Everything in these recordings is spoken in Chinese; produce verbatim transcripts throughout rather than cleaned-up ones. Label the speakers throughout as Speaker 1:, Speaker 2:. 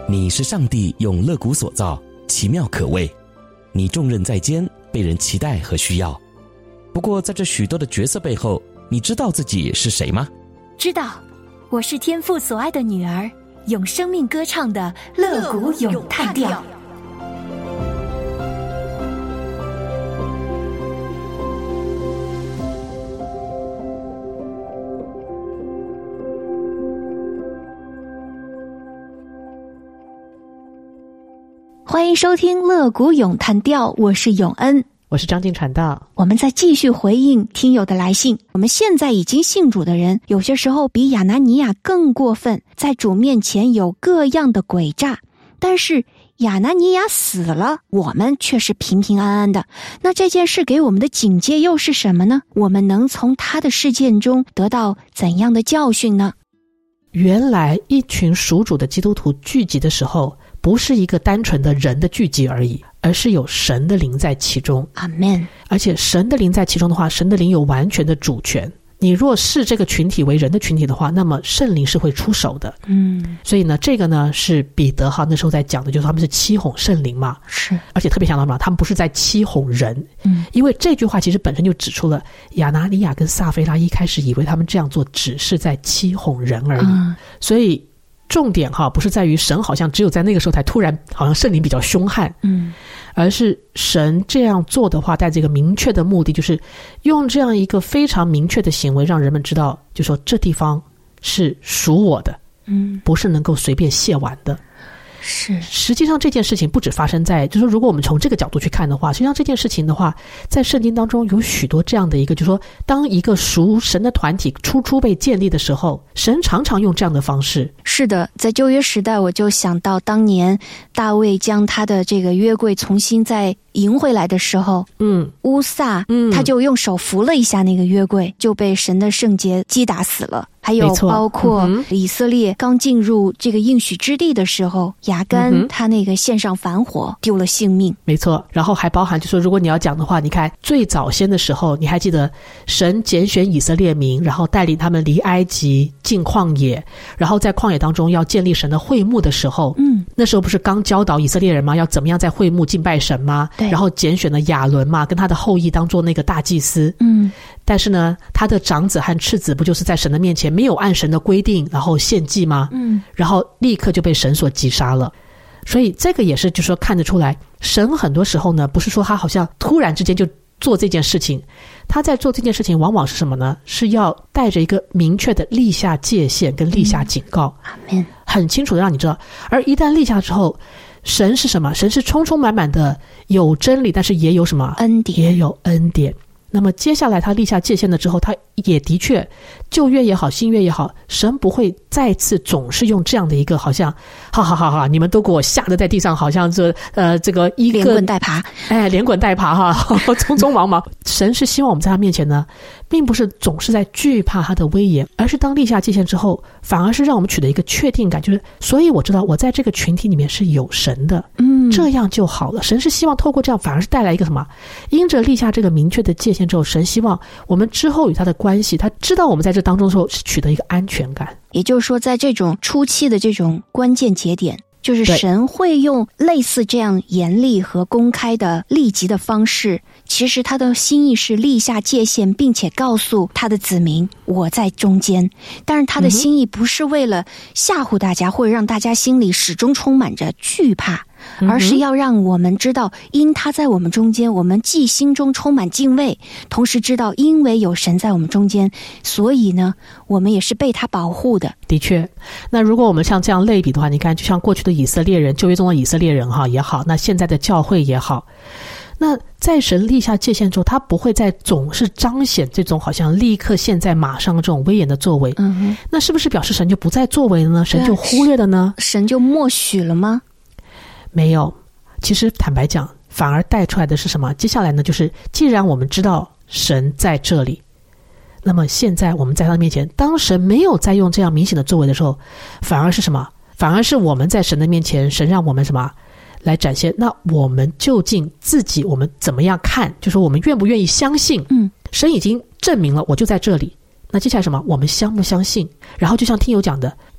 Speaker 1: 你是上帝用肋骨所造，奇妙可畏，你重任在肩，被人期待和需要。不过在这许多的角色背后，你知道自己是谁吗？
Speaker 2: 知道，我是天父所爱的女儿，用生命歌唱的肋骨咏叹调。欢迎收听肋骨咏叹调，我是永恩，
Speaker 3: 我是张静传道。
Speaker 2: 我们在继续回应听友的来信。我们现在已经信主的人，有些时候比亚拿尼亚更过分，在主面前有各样的诡诈，但是亚拿尼亚死了，我们却是平平安安的。那这件事给我们的警戒又是什么呢？我们能从他的事件中得到怎样的教训呢？
Speaker 3: 原来一群属主的基督徒聚集的时候，不是一个单纯的人的聚集而已，而是有神的灵在其中。
Speaker 2: 阿们。而
Speaker 3: 且神的灵在其中的话，神的灵有完全的主权。你若视这个群体为人的群体的话，那么圣灵是会出手的。嗯，所以呢，这个呢是彼得哈那时候在讲的，就是他们是欺哄圣灵嘛。是，而且特别想到什么？他们不是在欺哄人。嗯，因为这句话其实本身就指出了亚拿尼亚跟撒非拉一开始以为他们这样做只是在欺哄人而已。嗯，所以重点哈不是在于神好像只有在那个时候才突然好像圣灵比较凶悍，嗯，而是神这样做的话带着一个明确的目的，就是用这样一个非常明确的行为让人们知道，就说这地方是属我的，嗯，不是能够随便亵玩的。是，实际上这件事情不只发生在，就是说如果我们从这个角度去看的话，实际上这件事情的话在圣经当中有许多这样的一个，就是说当一个属神的团体初初被建立的时候，神常常用这样的方式。
Speaker 2: 是的，在旧约时代，我就想到当年大卫将他的这个约柜重新再迎回来的时候，嗯，乌撒，嗯，他就用手扶了一下那个约柜，就被神的圣洁击打死了。还有包括以色列刚进入这个应许之地的时候，亚干他那个献上反火丢了性命。
Speaker 3: 没错，然后还包含就说如果你要讲的话，你看最早先的时候，你还记得神拣选以色列民，然后带领他们离埃及进旷野，然后在旷野当中要建立神的会幕的时候，嗯，那时候不是刚教导以色列人吗？要怎么样在会幕敬拜神吗？对，然后拣选了亚伦嘛，跟他的后裔当做那个大祭司。嗯，但是呢，他的长子和次子不就是在神的面前没有按神的规定然后献祭吗？嗯，然后立刻就被神所击杀了。所以这个也是就是说看得出来，神很多时候呢不是说他好像突然之间就做这件事情，他在做这件事情往往是什么呢？是要带着一个明确的立下界限跟立下警告，嗯，很清楚的让你知道。而一旦立下之后，神是什么？神是充充满满的有真理，但是也有什么？恩典，也有恩典。那么接下来他立下界限了之后，他也的确旧约也好新约也好，神不会再次总是用这样的一个好像好好好好你们都给我吓得在地上，好像这呃这个一个
Speaker 2: 连滚带爬，
Speaker 3: 哎连滚带爬哈匆匆忙忙。神是希望我们在他面前呢并不是总是在惧怕他的威严，而是当立下界限之后，反而是让我们取得一个确定感，就是所以我知道我在这个群体里面是有神的，嗯，这样就好了。神是希望透过这样反而是带来一个什么？因着立下这个明确的界限之后，神希望我们之后与他的关系，他知道我们在这当中的时候是取得一个安全感。
Speaker 2: 也就是说在这种初期的这种关键节点，就是神会用类似这样严厉和公开的立即的方式，其实他的心意是立下界限，并且告诉他的子民我在中间。但是他的心意不是为了吓唬大家，或者让大家心里始终充满着惧怕，而是要让我们知道因他在我们中间，我们既心中充满敬畏，同时知道因为有神在我们中间，所以呢我们也是被他保护的。
Speaker 3: 的确，那如果我们像这样类比的话，你看就像过去的以色列人，旧约中的以色列人哈也好，那现在的教会也好，那在神立下界限之后，他不会再总是彰显这种好像立刻现在马上这种威严的作为，嗯哼，那是不是表示神就不再作为了呢？神就忽略了呢？
Speaker 2: 神就默许了吗？
Speaker 3: 没有，其实坦白讲反而带出来的是什么？接下来呢就是既然我们知道神在这里，那么现在我们在他面前，当神没有再用这样明显的作为的时候，反而是什么？反而是我们在神的面前，神让我们什么来展现？那我们究竟自己我们怎么样看？就是我们愿不愿意相信？嗯，神已经证明了我就在这里。那接下来什么？我们相不相信？然后就像听友讲的，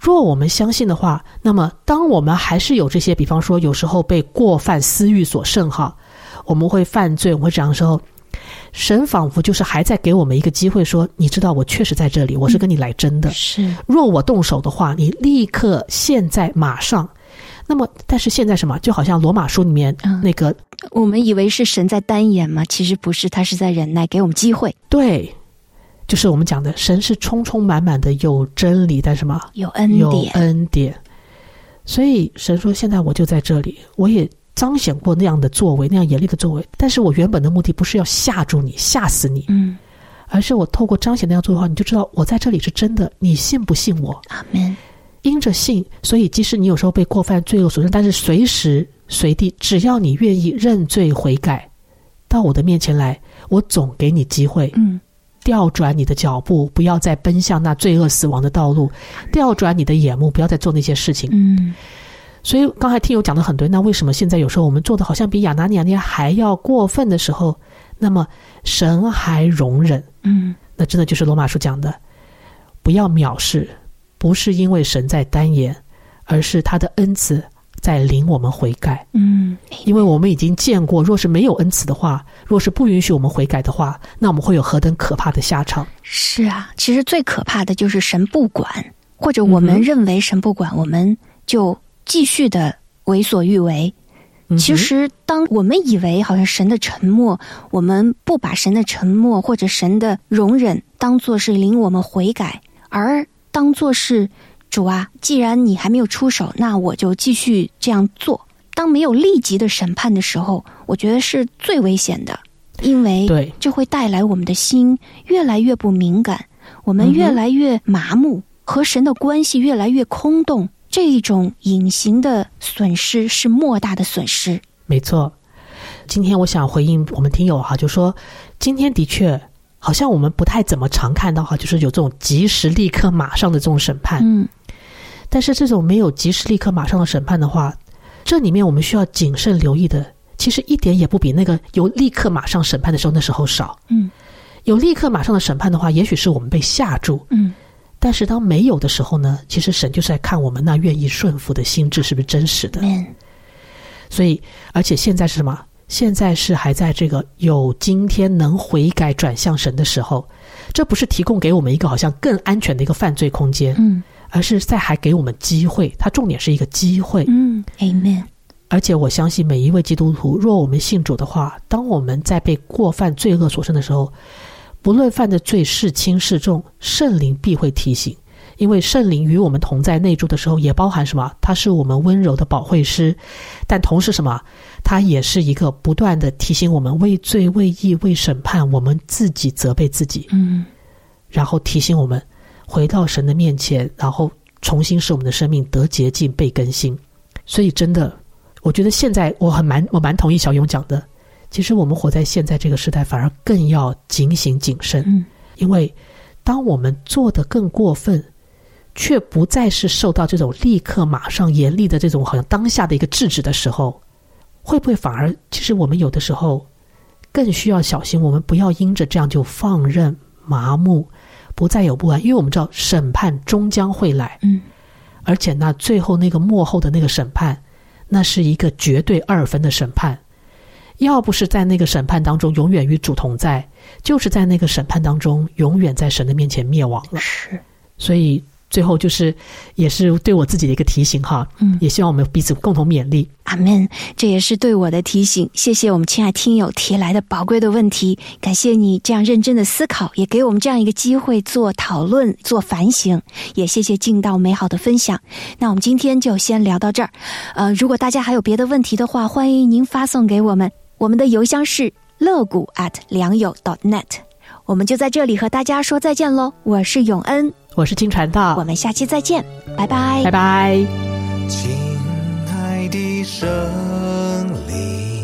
Speaker 3: 若我们相信的话，那么当我们还是有这些，比方说有时候被过犯私欲所胜哈，我们会犯罪，我们会这样的时候，神仿佛就是还在给我们一个机会说，你知道我确实在这里，我是跟你来真的、嗯、
Speaker 2: 是
Speaker 3: 若我动手的话，你立刻现在马上。那么但是现在什么，就好像罗马书里面那个、嗯、
Speaker 2: 我们以为是神在单言嘛，其实不是，他是在忍耐，给我们机会。
Speaker 3: 对，就是我们讲的神是充充满满的有真理，但什么
Speaker 2: 有恩典，
Speaker 3: 有恩典。所以神说现在我就在这里，我也彰显过那样的作为，那样严厉的作为，但是我原本的目的不是要吓住你，吓死你，
Speaker 2: 嗯，
Speaker 3: 而是我透过彰显那样做的话，你就知道我在这里是真的，你信不信我？
Speaker 2: 阿们。
Speaker 3: 因着信，所以即使你有时候被过犯罪恶所胜，但是随时随地，只要你愿意认罪悔改，到我的面前来，我总给你机会，
Speaker 2: 嗯，
Speaker 3: 调转你的脚步，不要再奔向那罪恶死亡的道路，调转你的眼目，不要再做那些事情。
Speaker 2: 嗯，
Speaker 3: 所以刚才听友讲的很对，那为什么现在有时候我们做的好像比亚拿尼亚那还要过分的时候，那么神还容忍？
Speaker 2: 嗯，
Speaker 3: 那真的就是罗马书讲的，不要藐视，不是因为神在单言，而是他的恩慈在领我们悔改。
Speaker 2: 嗯，
Speaker 3: 因为我们已经见过，若是没有恩慈的话，若是不允许我们悔改的话，那我们会有何等可怕的下场。
Speaker 2: 是啊，其实最可怕的就是神不管，或者我们认为神不管、嗯、我们就继续的为所欲为。其实当我们以为好像神的沉默，我们不把神的沉默或者神的容忍当作是领我们悔改，而当作是主啊，既然你还没有出手，那我就继续这样做。当没有立即的审判的时候，我觉得是最危险的，因为这会带来我们的心越来越不敏感，我们越来越麻木、嗯、和神的关系越来越空洞，这一种隐形的损失是莫大的损失。
Speaker 3: 没错，今天我想回应我们听友哈，就说今天的确好像我们不太怎么常看到哈，就是有这种及时立刻马上的这种审判。
Speaker 2: 嗯，
Speaker 3: 但是这种没有及时立刻马上的审判的话，这里面我们需要谨慎留意的，其实一点也不比那个有立刻马上审判的时候那时候少。
Speaker 2: 嗯，
Speaker 3: 有立刻马上的审判的话，也许是我们被吓住。
Speaker 2: 嗯，
Speaker 3: 但是当没有的时候呢，其实神就是在看我们那愿意顺服的心智是不是真实的。
Speaker 2: 嗯，
Speaker 3: 所以而且现在是什么？现在是还在这个有今天能悔改转向神的时候，这不是提供给我们一个好像更安全的一个犯罪空间，
Speaker 2: 嗯，
Speaker 3: 而是在还给我们机会，它重点是一个机会。
Speaker 2: 嗯 Amen。
Speaker 3: 而且我相信每一位基督徒，若我们信主的话，当我们在被过犯罪恶所胜的时候，不论犯的罪是轻是重，圣灵必会提醒。因为圣灵与我们同在内住的时候，也包含什么？他是我们温柔的保惠师，但同时什么？他也是一个不断的提醒我们为罪为义为审判，我们自己责备自己，
Speaker 2: 嗯，
Speaker 3: 然后提醒我们回到神的面前，然后重新使我们的生命得洁净被更新。所以真的我觉得现在我很蛮我蛮同意小勇讲的，其实我们活在现在这个时代反而更要警醒谨慎。
Speaker 2: 嗯，因
Speaker 3: 为当我们做得更过分，却不再是受到这种立刻马上严厉的这种好像当下的一个制止的时候，会不会反而其实我们有的时候更需要小心，我们不要因着这样就放任麻木，不再有不安，因为我们知道审判终将会来。
Speaker 2: 嗯，
Speaker 3: 而且那最后那个末后的那个审判，那是一个绝对二分的审判，要不是在那个审判当中永远与主同在，就是在那个审判当中永远在神的面前灭亡了。
Speaker 2: 是，
Speaker 3: 所以最后就是也是对我自己的一个提醒哈，
Speaker 2: 嗯，
Speaker 3: 也希望我们彼此共同勉励。
Speaker 2: 阿们，这也是对我的提醒。谢谢我们亲爱听友提来的宝贵的问题，感谢你这样认真的思考，也给我们这样一个机会做讨论做反省，也谢谢敬道美好的分享。那我们今天就先聊到这儿，呃，如果大家还有别的问题的话，欢迎您发送给我们，我们的邮箱是乐谷 at 良友 .net。 我们就在这里和大家说再见咯，我是永恩，
Speaker 3: 我是金传道，
Speaker 2: 我们下期再见，拜拜，
Speaker 3: 拜拜。
Speaker 4: 亲爱的圣灵，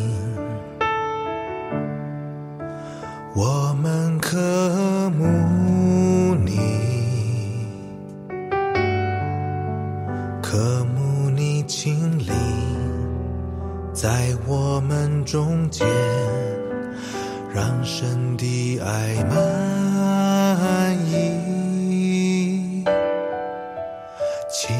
Speaker 4: 我们渴慕你，渴慕你亲临在我们中间，让神的爱满溢。亲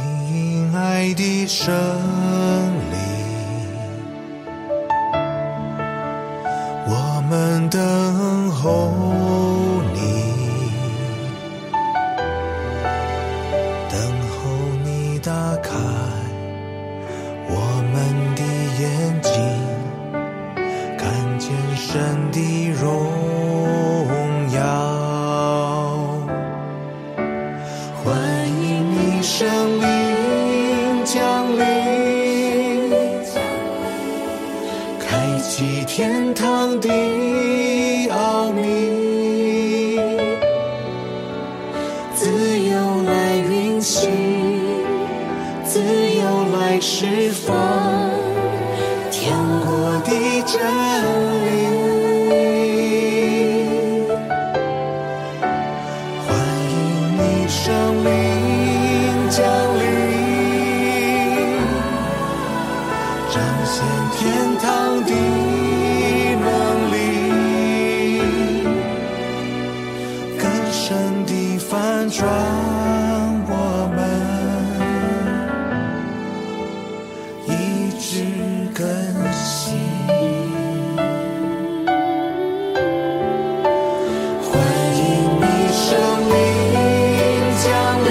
Speaker 4: 你打开我们的眼睛，看见神的荣耀。欢迎你圣灵降临，开启天堂的奥秘，自由来运行，自由来释放天国的真理。欢迎你圣灵降临，彰显天堂的能力，更深地翻转我们，一直更新。欢迎你圣灵降临，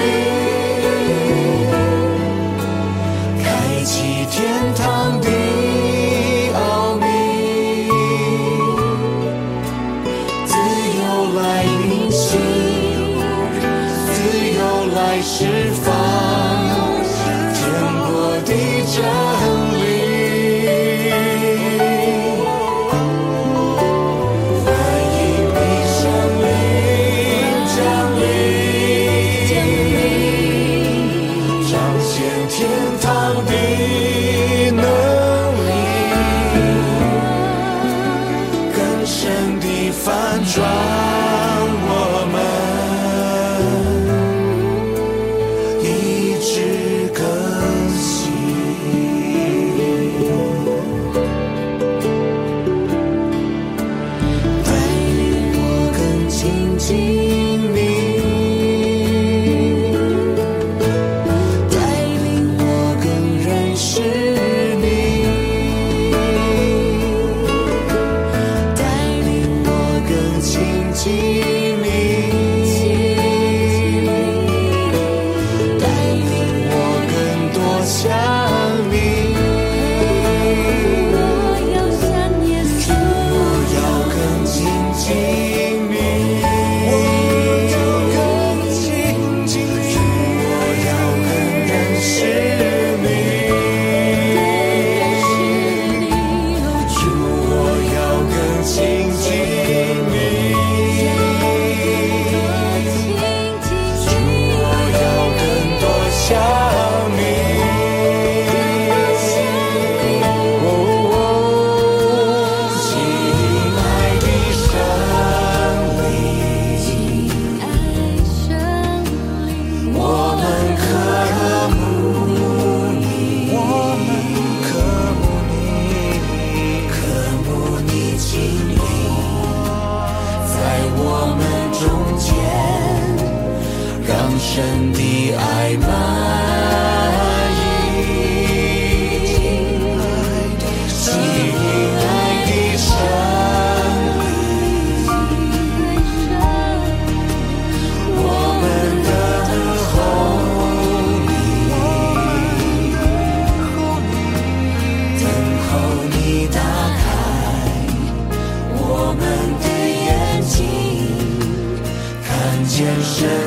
Speaker 4: 开启天堂的奥秘，自由来运行，自由来释放天国的真理。欢迎你圣灵降临，彰显天堂的能力，更深地翻转我们，一直更新。带领我更亲近你，带领我更认识你，带领我更亲近你，带领我更多像你。我要像耶稣，我要更亲近你，我要更亲近你，我要更认识你，主，我要更亲近你，主，我要更多像你。哦，亲爱的圣灵，我们渴慕你，我们渴慕你，渴慕你亲临在我们中间，让神的爱满溢。亲爱的圣灵，我们等候你，等候你打开我们的眼睛，看见神